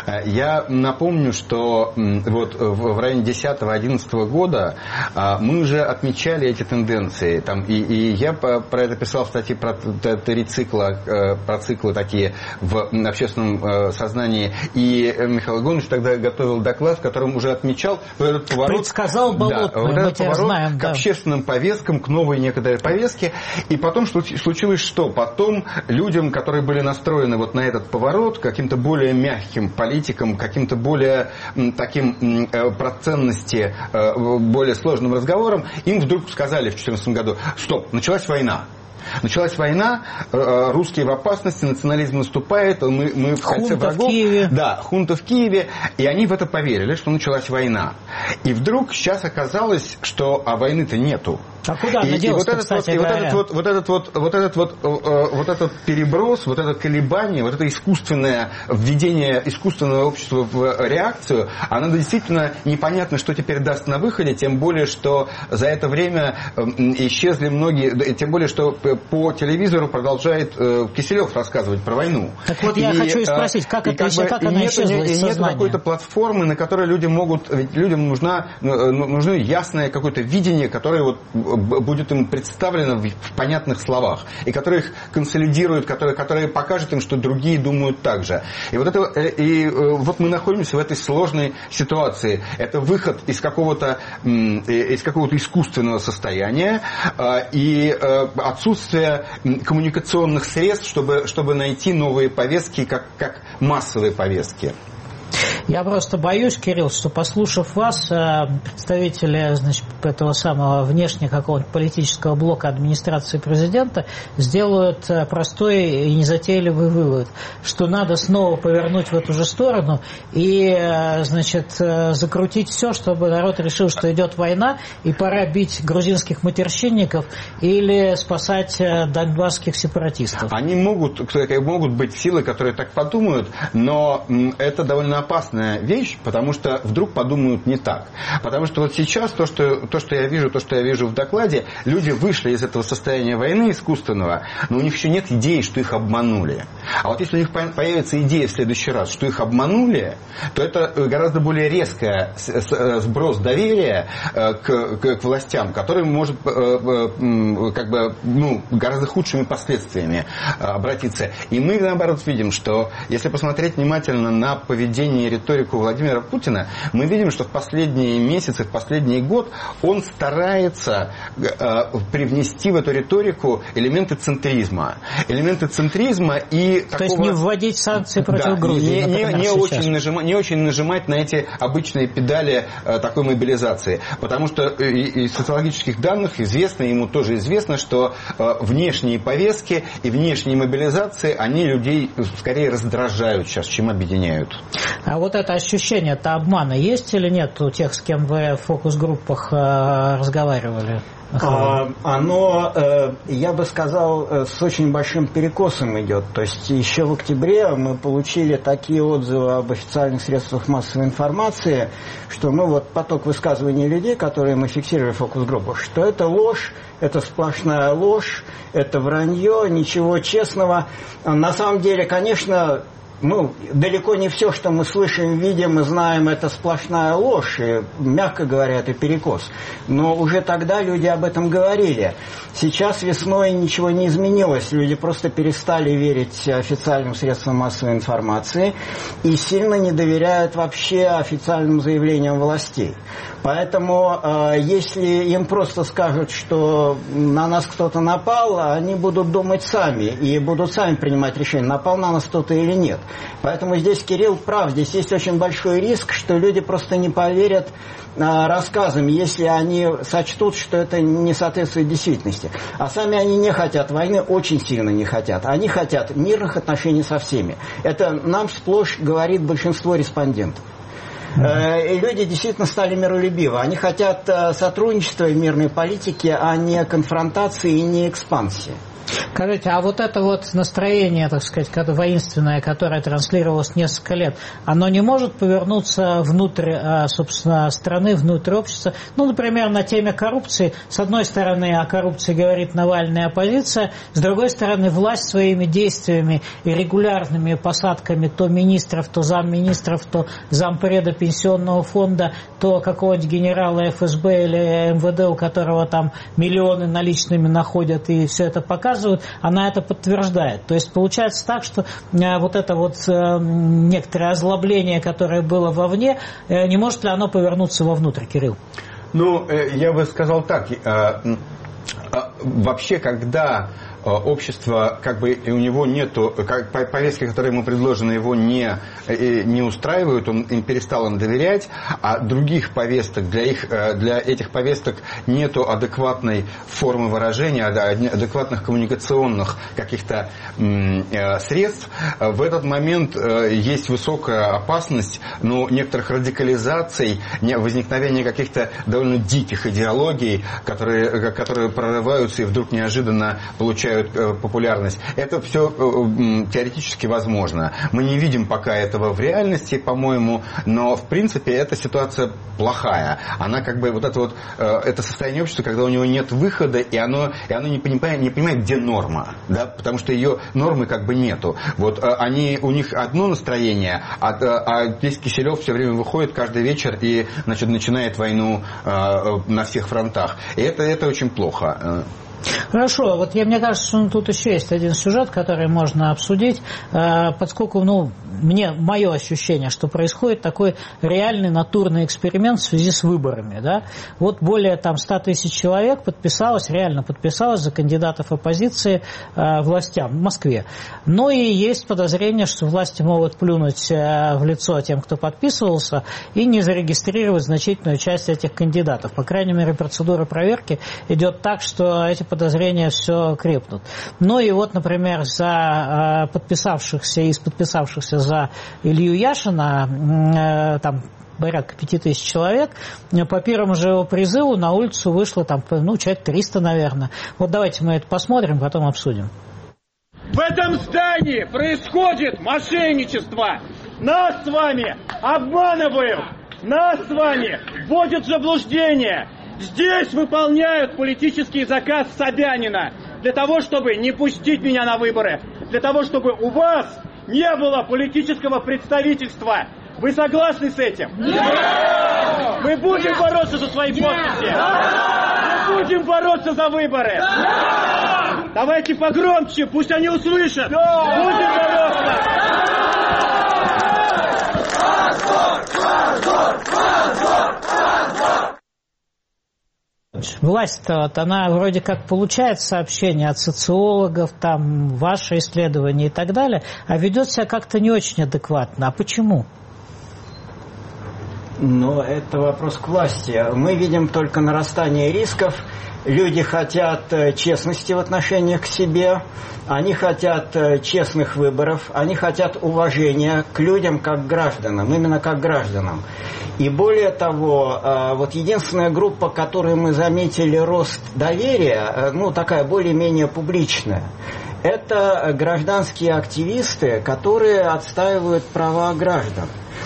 Я напомню, что вот в районе десятого-одиннадцатого года мы уже отмечали эти тенденции. Там, и, и я про это писал в статье про три цикла, про циклы такие в общественном сознании сознании. И Михаил Егорович тогда готовил доклад, в котором уже отмечал вот этот поворот... Предсказал Болотную, да, вот мы этот тебя поворот знаем. к Да. общественным повесткам, к новой некой повестке. И потом случилось что? Потом людям, которые были настроены вот на этот поворот, каким-то более мягким политикам, каким-то более таким про ценности, более сложным разговором, им вдруг сказали в две тысячи четырнадцатом году: стоп, началась война. Началась война, русские в опасности, национализм наступает, мы, мы в кольце врагов. Хунта в Киеве. Да, хунта в Киеве. И они в это поверили, что началась война. И вдруг сейчас оказалось, что а войны-то нету. А куда она делась, вот кстати вот, говоря? И вот этот вот, вот этот вот, вот, этот вот, вот этот переброс, вот это колебание, вот это искусственное введение искусственного общества в реакцию, оно действительно непонятно, что теперь даст на выходе, тем более, что за это время исчезли многие, тем более, что по телевизору продолжает Киселев рассказывать про войну. Так вот я и, хочу и спросить, как, это, как, бы, как она нет, исчезла из сознания? Нет какой-то платформы, на которой люди могут, ведь людям нужна, нужно ясное какое-то видение, которое вот будет им представлено в, в понятных словах, и которое их консолидирует, которое, которое покажет им, что другие думают так же. И вот, это, и, и вот мы находимся в этой сложной ситуации. Это выход из какого-то, из какого-то искусственного состояния и отсутствие коммуникационных средств, чтобы, чтобы найти новые повестки, как, как массовые повестки. Я просто боюсь, Кирилл, что, послушав вас, представители, значит, этого самого внешнего какого-нибудь политического блока администрации президента сделают простой и незатейливый вывод, что надо снова повернуть в эту же сторону и, значит, закрутить все, чтобы народ решил, что идет война и пора бить грузинских матерщинников или спасать донбасских сепаратистов. Они могут, могут быть силы, которые так подумают, но это довольно опасная вещь, потому что вдруг подумают не так. Потому что вот сейчас то, что, то, что я вижу, то, что я вижу в докладе, люди вышли из этого состояния войны искусственного, но у них еще нет идеи, что их обманули. А вот если у них появится идея в следующий раз, что их обманули, то это гораздо более резкий сброс доверия к, к, к властям, который может как бы, ну, гораздо худшими последствиями обратиться. И мы, наоборот, видим, что если посмотреть внимательно на поведение и риторику Владимира Путина, мы видим, что в последние месяцы, в последний год он старается э, привнести в эту риторику элементы центризма. Элементы центризма и То такого... есть не вводить санкции против да, Грузии, не, не, не, очень нажима, не очень нажимать на эти обычные педали э, такой мобилизации. Потому что э, из социологических данных известно, ему тоже известно, что э, внешние повестки и внешние мобилизации, они людей скорее раздражают сейчас, чем объединяют. А вот это ощущение, это обмана есть или нет у тех, с кем вы в фокус-группах э, разговаривали? А, оно, э, я бы сказал, э, с очень большим перекосом идет. То есть еще в октябре мы получили такие отзывы об официальных средствах массовой информации, что ну, вот поток высказываний людей, которые мы фиксировали в фокус-группах, что это ложь, это сплошная ложь, это вранье, ничего честного. На самом деле, конечно... Ну, далеко не все, что мы слышим, видим и знаем, это сплошная ложь, и, мягко говоря, это перекос. Но уже тогда люди об этом говорили. Сейчас весной ничего не изменилось. Люди просто перестали верить официальным средствам массовой информации и сильно не доверяют вообще официальным заявлениям властей. Поэтому, э, если им просто скажут, что на нас кто-то напал, они будут думать сами и будут сами принимать решение, напал на нас кто-то или нет. Поэтому здесь Кирилл прав, здесь есть очень большой риск, что люди просто не поверят э, рассказам, если они сочтут, что это не соответствует действительности. А сами они не хотят войны, очень сильно не хотят. Они хотят мирных отношений со всеми. Это нам сплошь говорит большинство респондентов. И люди действительно стали миролюбивы. Они хотят сотрудничества в мирной политике, а не конфронтации и не экспансии. Скажите, а вот это вот настроение, так сказать, воинственное, которое транслировалось несколько лет, оно не может повернуться внутрь, собственно, страны, внутрь общества? Ну, например, на теме коррупции. С одной стороны, о коррупции говорит Навальная оппозиция, с другой стороны, власть своими действиями и регулярными посадками то министров, то замминистров, то зампреда пенсионного фонда, то какого-нибудь генерала эф эс бэ или эм вэ дэ, у которого там миллионы наличными находят, и все это показывает, рассказывают, она это подтверждает. То есть получается так, что вот это вот некоторое озлобление, которое было вовне, не может ли оно повернуться вовнутрь, Кирилл? Ну, я бы сказал так. Вообще, когда общество, как бы у него нету, как, повестки, которые ему предложены, его не, не устраивают, он им перестал им доверять, а других повесток, для, их, для этих повесток нету адекватной формы выражения, адекватных коммуникационных каких-то средств, в этот момент есть высокая опасность, ну, некоторых радикализаций, возникновения каких-то довольно диких идеологий, которые, которые прорываются и вдруг неожиданно получают популярность. Это все теоретически возможно. Мы не видим пока этого в реальности, по-моему, но в принципе эта ситуация плохая. Она как бы вот это вот это состояние общества, когда у него нет выхода, и оно, и оно не понимает, не понимает, где норма, да, потому что ее нормы как бы нету. Вот они, у них одно настроение, а, а здесь Киселев все время выходит каждый вечер и, значит, начинает войну на всех фронтах. И это, это очень плохо. Хорошо, вот я, мне кажется, что тут еще есть один сюжет, который можно обсудить, поскольку, ну, мне, мое ощущение, что происходит такой реальный натурный эксперимент в связи с выборами, да, вот более там ста тысяч человек подписалось, реально подписалось за кандидатов оппозиции э, властям в Москве, но и есть подозрение, что власти могут плюнуть э, в лицо тем, кто подписывался, и не зарегистрировать значительную часть этих кандидатов, по крайней мере, процедура проверки идет так, что эти подозрения все крепнут. Ну и вот, например, за э, подписавшихся, из подписавшихся за Илью Яшина, э, там порядка пяти тысяч человек, по первому же его призыву на улицу вышло там, ну, человек триста, наверное. Вот давайте мы это посмотрим, потом обсудим. В этом здании происходит мошенничество. Нас с вами обманывают. Нас с вами вводят в заблуждение. Здесь выполняют политический заказ Собянина для того, чтобы не пустить меня на выборы, для того, чтобы у вас не было политического представительства. Вы согласны с этим? Нет! Мы будем бороться за свои подписи. Мы будем бороться за выборы. Нет! Давайте погромче, пусть они услышат. Нет! Будем бороться. Власть-то, вот, она вроде как получает сообщения от социологов, там, ваши исследования и так далее, а ведет себя как-то не очень адекватно. А почему? Но это вопрос к власти. Мы видим только нарастание рисков. Люди хотят честности в отношениях к себе, они хотят честных выборов, они хотят уважения к людям как к гражданам, именно как к гражданам. И более того, вот единственная группа, которой мы заметили рост доверия, ну такая более-менее публичная, это гражданские активисты, которые отстаивают права граждан.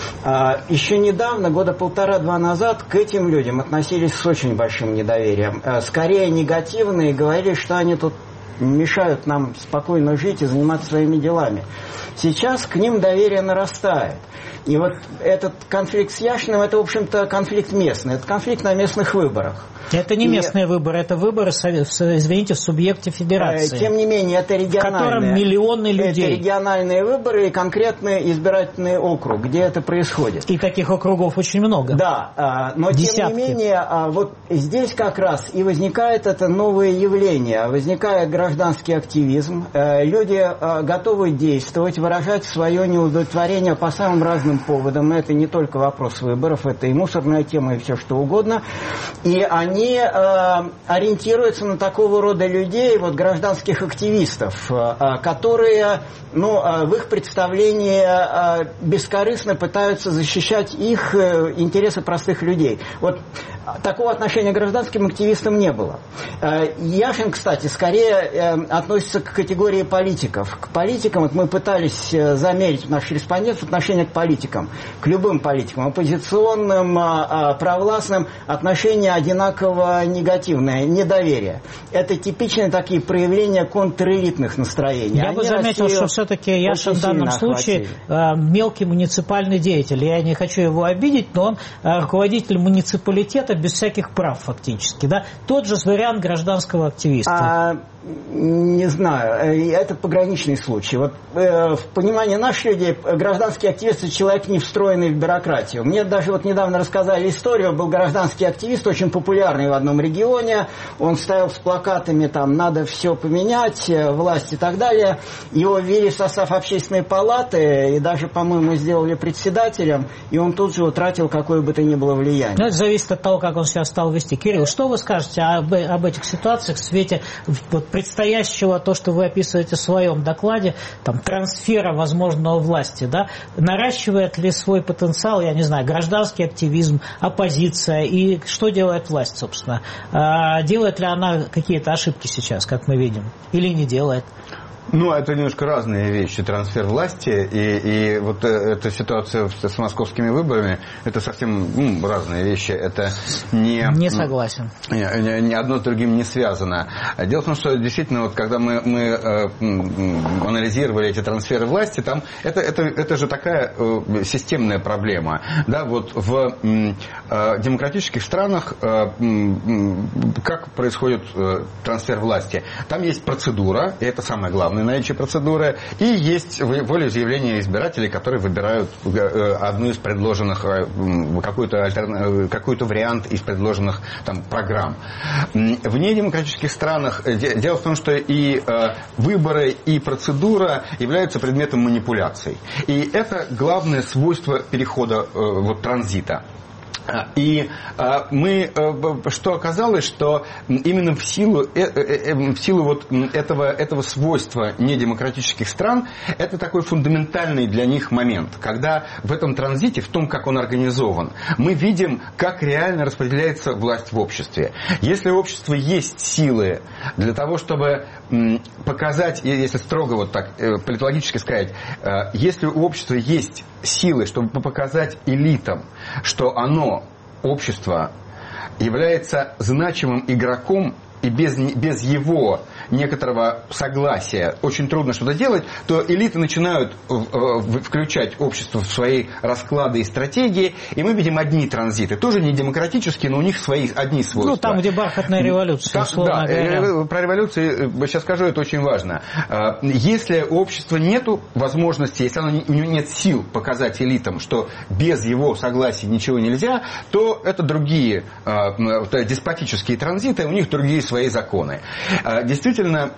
Еще недавно, года полтора-два назад, к этим людям относились с очень большим недоверием. Скорее негативно, и говорили, что они тут мешают нам спокойно жить и заниматься своими делами. Сейчас к ним доверие нарастает. И вот этот конфликт с Яшиным, это, в общем-то, конфликт местный. Это конфликт на местных выборах. Это не местные и... выборы, это выборы, извините, в субъекте федерации. Тем не менее, это региональные. В котором миллионы людей. Это региональные выборы и конкретный избирательный округ, где это происходит. И таких округов очень много. Да, но Десятки. Тем не менее, вот здесь как раз и возникает это новое явление. Возникает гражданский активизм. Люди готовы действовать, выражать свое неудовлетворение по самым разным поводам. Это не только вопрос выборов, это и мусорная тема, и все что угодно. И они Они э, ориентируются на такого рода людей, вот, гражданских активистов, э, которые, ну, э, в их представлении э, бескорыстно пытаются защищать их э, интересы простых людей. Вот такого отношения к гражданским активистам не было. Э, Яшин, кстати, скорее э, относится к категории политиков. К политикам, вот мы пытались э, замерить наш респондент отношение к политикам, к любым политикам, оппозиционным, э, э, провластным, отношение одинаково негативное, недоверие. Это типичные такие проявления контрэлитных настроений. Я Они бы заметил, Россию что все-таки Яшин в данном случае э, мелкий муниципальный деятель. Я не хочу его обидеть, но он э, руководитель муниципалитета без всяких прав фактически, да? Тот же вариант гражданского активиста. А, не знаю, это пограничный случай. Вот э, в понимании наших людей гражданский активист – это человек, не встроенный в бюрократию. Мне даже вот недавно рассказали историю, был гражданский активист, очень популярный в одном регионе, он стоял с плакатами, там, надо все поменять, власть и так далее. Его ввели в состав общественной палаты и даже, по-моему, сделали председателем, и он тут же утратил какое бы то ни было влияние. Но это зависит от того, как он себя стал вести. Кирилл, что вы скажете об, об этих ситуациях в свете вот, предстоящего, то, что вы описываете в своем докладе, там, трансфера возможного власти, да? Наращивает ли свой потенциал, я не знаю, гражданский активизм, оппозиция, и что делает власть, собственно? А, делает ли она какие-то ошибки сейчас, как мы видим, или не делает? Ну, это немножко разные вещи, трансфер власти и, и вот эта ситуация с московскими выборами, это совсем ну, разные вещи, это не... Не согласен. Не, не одно с другим не связано. Дело в том, что действительно, вот, когда мы, мы э, анализировали эти трансферы власти, там это, это, это же такая э, системная проблема. Да, вот в э, демократических странах э, э, как происходит э, трансфер власти? Там есть процедура, и это самое главное, наличие процедуры, и есть волеизъявление избирателей, которые выбирают одну из предложенных, какой-то, альтерна... какой-то вариант из предложенных там, программ. В недемократических странах дело в том, что и выборы, и процедура являются предметом манипуляций. И это главное свойство перехода, вот, транзита. И а, мы, а, что оказалось, что именно в силу, э, э, в силу вот этого, этого свойства недемократических стран, это такой фундаментальный для них момент, когда в этом транзите, в том, как он организован, мы видим, как реально распределяется власть в обществе. Если у общества есть силы для того, чтобы м, показать, если строго вот так э, политологически сказать, э, если у общества есть силы, чтобы показать элитам, что оно, общество, является значимым игроком, и без, без его некоторого согласия очень трудно что-то делать, то элиты начинают включать общество в свои расклады и стратегии, и мы видим одни транзиты. Тоже не демократические, но у них свои одни свойства. Ну, там, где бархатная революция, условно да, говоря. Про революции сейчас скажу, это очень важно. Если у общества нет возможности, если оно, у него нет сил показать элитам, что без его согласия ничего нельзя, то это другие деспотические транзиты, у них другие свои законы. Действительно,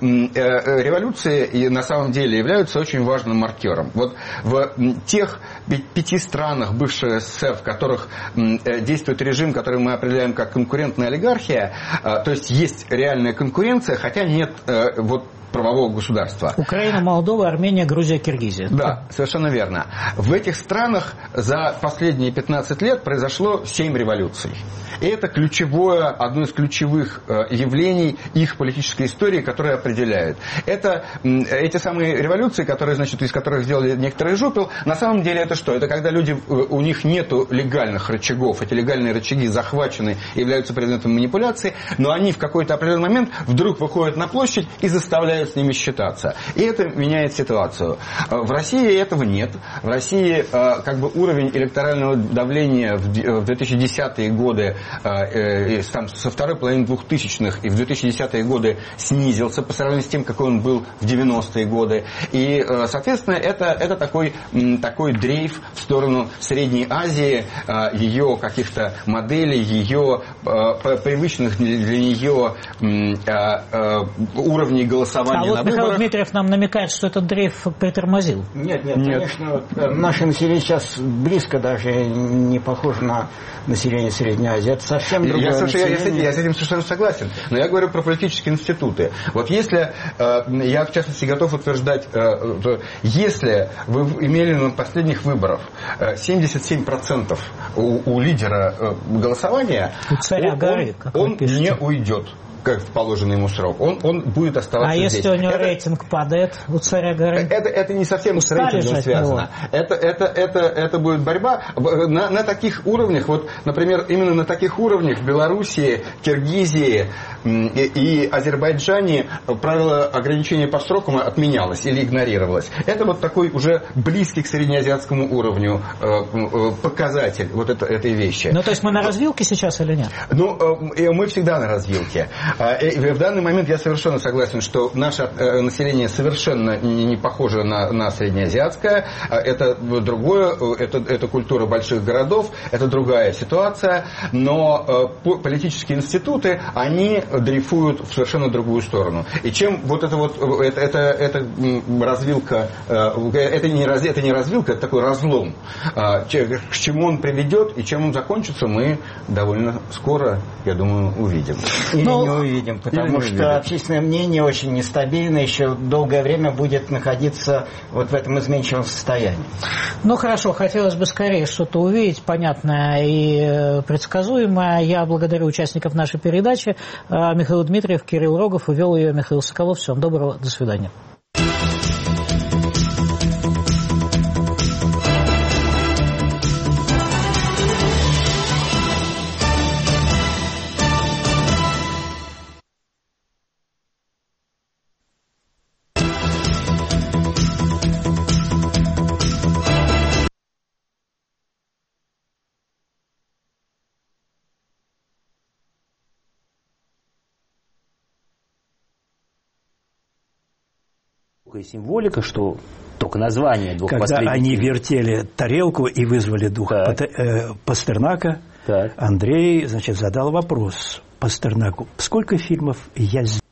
революции на самом деле являются очень важным маркером. Вот в тех пяти странах бывшей СССР, в которых действует режим, который мы определяем как конкурентная олигархия, то есть есть реальная конкуренция, хотя нет вот правового государства. Украина, Молдова, Армения, Грузия, Киргизия. Да, совершенно верно. В этих странах за последние пятнадцать лет произошло семь революций. И это ключевое, одно из ключевых явлений их политической истории, которое определяет. Это эти самые революции, которые, значит, из которых сделали некоторые жупел, на самом деле это что? Это когда люди, у них нету легальных рычагов, эти легальные рычаги захвачены и являются предметом манипуляции, но они в какой-то определенный момент вдруг выходят на площадь и заставляют с ними считаться. И это меняет ситуацию. В России этого нет. В России как бы уровень электорального давления в две тысячи десятые годы, там, со второй половины двухтысячных и в две тысячи десятые годы снизился по сравнению с тем, какой он был в девяностые годы. И, соответственно, это, это такой, такой дрейф в сторону Средней Азии, ее каких-то моделей, ее привычных для нее уровней голосования. А вот Михаил Дмитриев нам намекает, что этот дрейф притормозил. Нет, нет, нет. Конечно, наше население сейчас близко даже не похоже на население Средней Азии. Это совсем другое я, слушай, население. Я, я, с этим, я с этим совершенно согласен. Но я говорю про политические институты. Вот если, э, я в частности готов утверждать, э, если вы имели на последних выборах э, семьдесят семь процентов у, у лидера э, голосования, у царя он, горы, как он не уйдет как в положенный ему срок. Он, он будет оставаться здесь. А здесь. если у него это, рейтинг падает у царя горы? Это, это не совсем с рейтингом связано. Это, это, это, это будет борьба на, на таких уровнях, вот, например, именно на таких уровнях в Белоруссии, Киргизии, и, и Азербайджане правило ограничения по срокам отменялось или игнорировалось. Это вот такой уже близкий к среднеазиатскому уровню показатель вот это, этой вещи. Ну, то есть мы на развилке сейчас или нет? Ну, мы всегда на развилке. В данный момент я совершенно согласен, что наше население совершенно не похоже на, на среднеазиатское. Это другое, это, это культура больших городов, это другая ситуация, но политические институты, они дрейфуют в совершенно другую сторону. И чем вот это вот, это, это, это развилка, это не, раз, это не развилка, это такой разлом. К чему он приведет и чем он закончится, мы довольно скоро, я думаю, увидим. Или Но... не увидим, потому не что увидим. Общественное мнение очень нестабильно, еще долгое время будет находиться вот в этом изменчивом состоянии. Ну хорошо, хотелось бы скорее что-то увидеть, понятное и предсказуемое. Я благодарю участников нашей передачи. Михаил Дмитриев, Кирилл Рогов, увел ее Михаил Соколов. Всем доброго, до свидания. Символика, что только название двух Когда последних... они вертели тарелку и вызвали духа так. Пастернака, так. Андрей, значит, задал вопрос Пастернаку: сколько фильмов я сделал?